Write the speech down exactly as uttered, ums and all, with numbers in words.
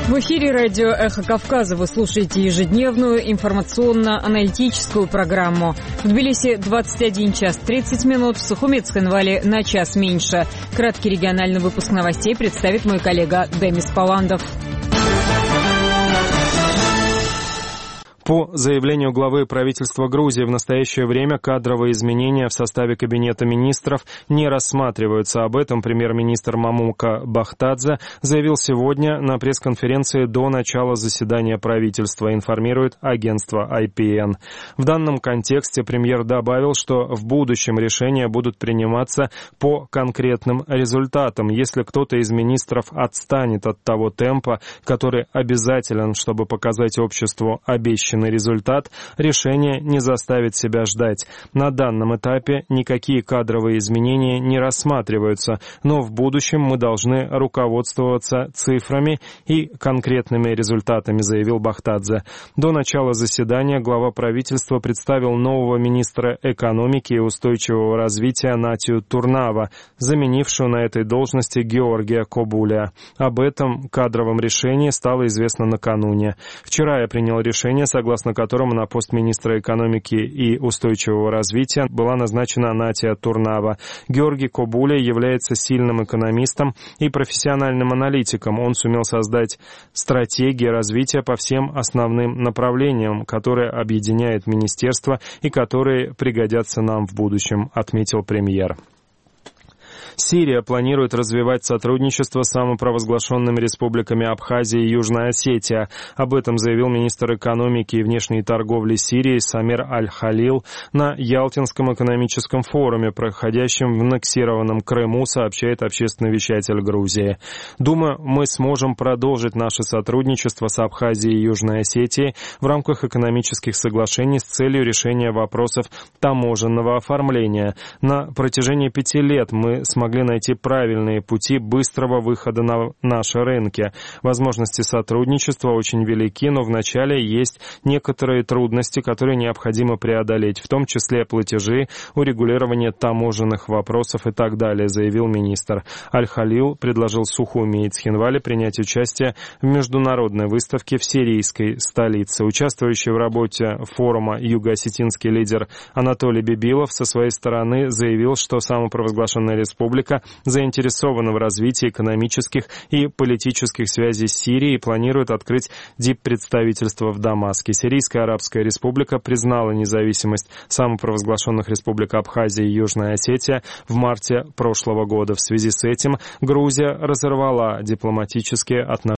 В эфире радио «Эхо Кавказа» вы слушаете ежедневную информационно-аналитическую программу. В Тбилиси двадцать один час тридцать минут, в Сухумет-Цхинвале на час меньше. Краткий региональный выпуск новостей представит мой коллега Демис Паландов. По заявлению главы правительства Грузии, в настоящее время кадровые изменения в составе Кабинета министров не рассматриваются. Об этом премьер-министр Мамука Бахтадзе заявил сегодня на пресс-конференции до начала заседания правительства, информирует агентство ай пи эн. В данном контексте премьер добавил, что в будущем решения будут приниматься по конкретным результатам. Если кто-то из министров отстанет от того темпа, который обязателен, чтобы показать обществу обещанный результат, решение не заставит себя ждать. На данном этапе никакие кадровые изменения не рассматриваются, но в будущем мы должны руководствоваться цифрами и конкретными результатами, заявил Бахтадзе. До начала заседания глава правительства представил нового министра экономики и устойчивого развития Натию Турнава, заменившую на этой должности Георгия Кобуля. Об этом кадровом решении стало известно накануне. Вчера я принял решение, согласно которому на пост министра экономики и устойчивого развития была назначена Натия Турнава. Георгий Кобуля является сильным экономистом и профессиональным аналитиком. Он сумел создать стратегии развития по всем основным направлениям, которые объединяют министерства и которые пригодятся нам в будущем, отметил премьер. Сирия планирует развивать сотрудничество с самопровозглашенными республиками Абхазия и Южная Осетия. Об этом заявил министр экономики и внешней торговли Сирии Самир Аль-Халил на Ялтинском экономическом форуме, проходящем в аннексированном Крыму, сообщает общественный вещатель Грузии. «Думаю, мы сможем продолжить наше сотрудничество с Абхазией и Южной Осетией в рамках экономических соглашений с целью решения вопросов таможенного оформления. На протяжении пяти лет мы смогли могли найти правильные пути быстрого выхода на наши рынки. Возможности сотрудничества очень велики, но вначале есть некоторые трудности, которые необходимо преодолеть, в том числе платежи, урегулирование таможенных вопросов и так далее, заявил министр. Аль-Халил предложил Сухуми и Цхинвале принять участие в международной выставке в сирийской столице. Участвующий в работе форума юго-осетинский лидер Анатолий Бибилов со своей стороны заявил, что самопровозглашенная республика заинтересована в развитии экономических и политических связей с Сирией и планирует открыть диппредставительство в Дамаске. Сирийская Арабская Республика признала независимость самопровозглашенных республик Абхазия и Южная Осетия в марте прошлого года. В связи с этим Грузия разорвала дипломатические отношения